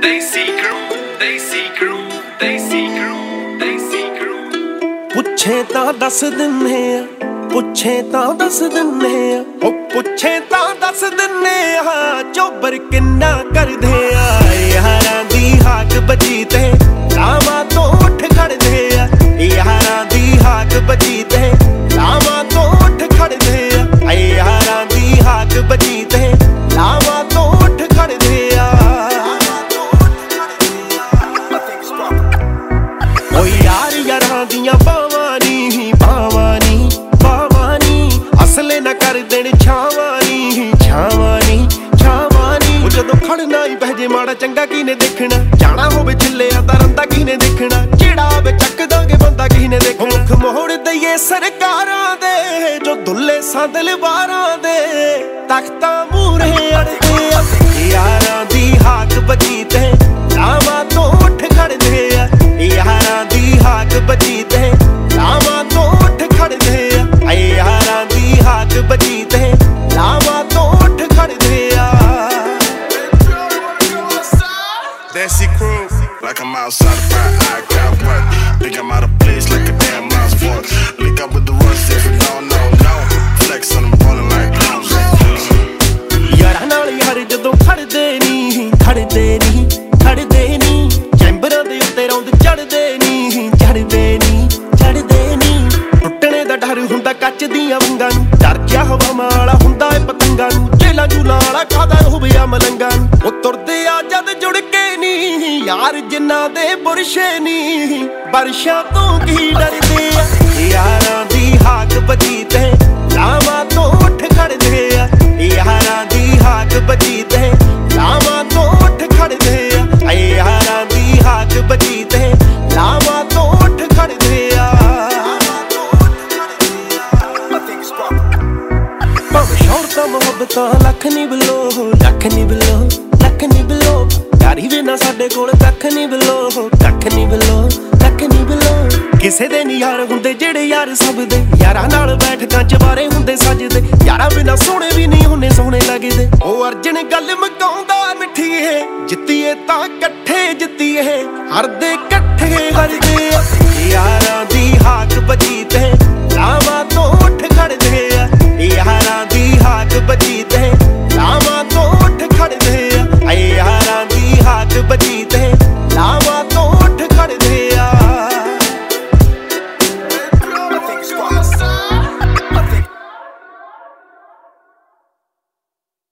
Desi crew, Desi crew, Desi crew, Desi crew। ਪੁੱਛੇ ਤਾਂ ਦੱਸ ਦਿੰਨੇ ਆ, ਪੁੱਛੇ ਤਾਂ ਦੱਸ ਦਿੰਨੇ ਆ, ਉਹ ਪੁੱਛੇ ਤਾਂ ਦੱਸ ਦਿੰਨੇ ਆ, ਚੋਬਰ ਕਿੰਨਾ ਕਰਦੇ ਆ। ਯਾਰਾਂ ਦੀ ਹਾਕ ਬਜੀ ਤੇ ਲਾਵਾਂ ਤੋਂ ਉੱਠ ਖੜਦੇ ਆ, ਯਾਰਾਂ ਦੀ ਹਾਕ ਬਜੀ ਤੇ ਲਾਵਾਂ ਤੋਂ ਉੱਠ ਖੜਦੇ ਆ, ਯਾਰਾਂ ਦੀ ਹਾਕ ਬਜੀ ਤੇ ਲਾਵਾਂ ਤੋਂ ਉੱਠ ਖੜਦੇ ਆ। ਓ ਯਾਰ ਯਾਰਾਂ ਦੀਆਂ ਬਾਵਾਂ ਨੀ ਬਾਵਾਂ ਨੀ ਬਾਵਾਂ ਨੀ, ਅਸਲੇ ਨਾ ਕਰ ਦੇਣ ਛਾਵਾਂ ਨੀ ਛਾਵਾਂ ਨੀ ਛਾਵਾਂ ਨੀ। ਉਹ ਜਦੋਂ ਖੜਨਾ ਹੀ ਪੈ ਜੇ ਮਾੜਾ ਚੰਗਾ ਕਿਹਨੇ ਦੇਖਣਾ, ਜਾਣਾ ਹੋਵੇ ਛਿੱਲਿਆ ਤਾਂ ਰੰਦਾ ਕਿਹਨੇ ਦੇਖਣਾ, ਜਿਹੜਾ ਆਵੇ ਚੱਕ ਦਾਂਗੇ ਬੰਦਾ ਕਿਹਨੇ ਦੇਖਣਾ। ਮੁੱਖ ਮੋੜ ਦਈਏ ਸਰਕਾਰਾਂ ਦੇ, ਜੋ ਦੁੱਲੇ ਸੰਦਲ ਵਾਰਾਂ ਦੇ ਤਖਤਾਂ ਮੂਹਰੇ ਅੜਦੇ ਆ। ਯਾਰਾਂ ਦੀ ਹਾਕ ਬਜੀ ਤੇ ਲਾਵਾਂ ਤੋਂ ਉੱਠ ਖੜਦੇ ਆ, ਯਾਰਾਂ ਦੀ ਹਾਕ ਬਜੀ ਤੇ ਲਾਵਾਂ ਤੋਂ ਉੱਠ ਖੜਦੇ ਆ, ਯਾਰਾਂ ਦੀ ਹਾਕ ਬਜੀ ਤੇ ਲਾਵਾਂ ਤੋਂ ਉੱਠ ਖੜਦੇ ਆ। Desi crew, like I'm outside of pride, I got work. Think I'm out of place like a damn mouse fork. Link up with the rush if you don't know, no. Flex on them ballin' like clowns. ਯਾਰਾਂ ਨਾਲ ਯਾਰ ਜਦੋਂ ਖੜਦੇ ਨੀ ਖੜਦੇ ਨੀ ਖੜਦੇ ਨੀ, ਚੈਂਬਰਾਂ ਦੇ ਉੱਤੇ ਰੌਂਦ ਚੜਦੇ ਨੀ ਚੜਦੇ ਨੀ ਚੜਦੇ ਨੀ। ਟੁੱਟਣੇ ਦਾ ਡਰ ਹੁੰਦਾ ਕੱਚ ਦੀਆਂ ਵੰਗਾਂ ਨੂੰ, ਡਰ ਜਿਹਾ ਹਵਾਵਾਂ ਵਾਲਾ ਹੁੰਦਾ ਏ ਪਤੰਗਾਂ ਨੂੰ, ਜੇਲਾਂ ਜੂਲਾਂ ਵਾਲਾ ਖਾਦਾ ਹੋਵੇ ਆ ਮਲੰਗਾਂ ਨੂੰ। ਉਹ ਤੁਰਦੇ ਆ ਜਦ ਜੁੜ ਕੇ ਨੀ ਯਾਰ ਜਿਨ੍ਹਾਂ ਦੇ ਬੁਰਸ਼ੇ ਨੀ, ਬਰਸ਼ਾਂ ਤੋਂ ਕੀ ਡਰਦੇ ਆ। ਯਾਰਾਂ ਦੀ ਹਾਕ ਬਜੀ ਤੇ ਲਾਵਾਂ ਤੋਂ ਉੱਠ ਖੜਦੇ ਆ, ਯਾਰਾਂ ਦੀ ਹਾਕ ਬਜੀ ਤੇ ਲਾਵਾਂ ਤੋਂ ਉੱਠ ਖੜਦੇ ਆ, ਯਾਰਾਂ ਦੀ ਹਾਕ ਬਜੀ ਤੇ ਲਾਵਾਂ ਤੋਂ ਉੱਠ ਖੜਦੇ ਆ। ਭਾਵੇਂ ਸ਼ੌਹਰਤਾਂ ਮੁਹੱਬਤਾਂ ਲੱਖ ਨੀ ਬਿਲੋ ਲੱਖ ਨੀ ਬਿਲੋ ਲੱਖ ਨੀ ਬਿਲੋ, ਯਾਰੀ ਵੀ ਨਾ ਸਾਡੇ ਕੋਲ ਕੱਖ ਨੀ ਬਿਲੋ ਕੱਖ ਨੀ ਬਿਲੋ ਕੱਖ ਨੀ ਬਿਲੋ। ਕਿਸੇ ਦੇ ਨੀ ਯਾਰ ਹੁੰਦੇ ਜਿਹੜੇ ਯਾਰ ਸਭ ਦੇ, ਯਾਰਾਂ ਨਾਲ ਬੈਠਕਾਂ ਚਬਾਰੇ ਹੁੰਦੇ ਸੱਜਦੇ, ਯਾਰਾਂ ਬਿਨਾ ਸੋਹਣੇ ਵੀ ਨਹੀਂ ਹੁੰਨੇ ਸੋਹਣੇ ਲੱਗਦੇ। ਉਹ ਅਰਜਨ ਗੱਲ ਮਕਾਉਂਦਾ ਮਿੱਠੀਏ, ਜਿੱਤੀਏ ਤਾਂ ਇਕੱਠੇ ਜਿੱਤੀਏ, ਹਰਦੇ ਇਕੱਠੇ ਹਰਦੇ ਆ। ਯਾਰਾਂ ਦੀ ਹਾਕ ਬਜੀ